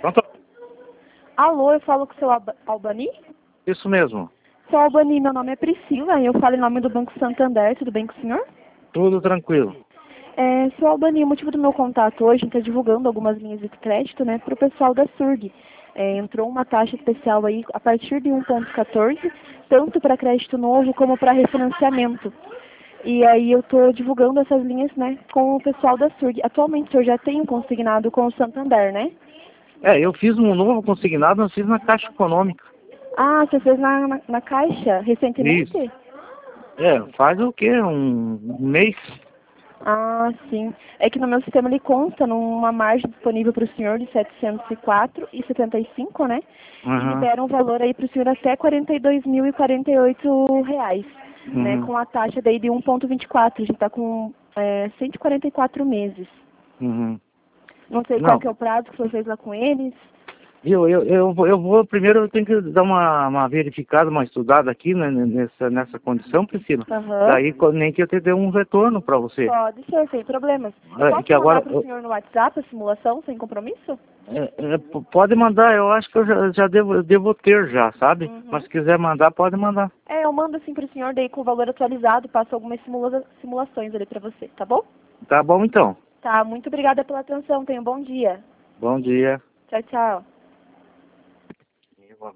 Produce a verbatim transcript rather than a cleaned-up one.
Pronto? Alô, eu falo com o seu Alba- Albani? Isso mesmo. Seu Albani, meu nome é Priscila e eu falo em nome do Banco Santander, tudo bem com o senhor? Tudo tranquilo. É, seu Albani, o motivo do meu contato hoje, a gente está divulgando algumas linhas de crédito, né, para o pessoal da SURG. É, entrou uma taxa especial aí a partir de um ponto quatorze, tanto para crédito novo como para refinanciamento. E aí eu estou divulgando essas linhas, né, com o pessoal da SURG. Atualmente o senhor já tem um consignado com o Santander, né? É, eu fiz um novo consignado, mas fiz na Caixa Econômica. Ah, você fez na, na, na Caixa recentemente? Isso. É, faz o quê? Um mês? Ah, sim. É que no meu sistema ele consta numa margem disponível para o senhor de setecentos e quatro reais e setenta e cinco, né? E Uhum. libera um valor aí para o senhor até quarenta e dois mil e quarenta e oito reais, né? Uhum. Com a taxa daí de um ponto vinte e quatro. A gente está com é, cento e quarenta e quatro meses. Uhum. Não sei qual Não. que é o prazo que você fez lá com eles. Eu, eu, eu, vou- eu vou, primeiro eu tenho que dar uma, uma verificada, uma estudada aqui, né, nessa, nessa condição, Priscila. Aham. Daí co- nem que eu te dê um retorno para você. Pode ser, sem problemas. Eu É, posso que mandar agora, para o eu- senhor no WhatsApp a simulação, sem compromisso? é, é, p- pode mandar, eu acho que eu já, já devo, eu devo ter já, sabe? Uhum. Mas se quiser mandar, pode mandar. É, eu mando assim pro senhor, daí com o valor atualizado, passo algumas simula simulações ali pra você, tá bom? Tá bom então. Tá, muito obrigada pela atenção, tenha um bom dia. Bom dia. Tchau, tchau.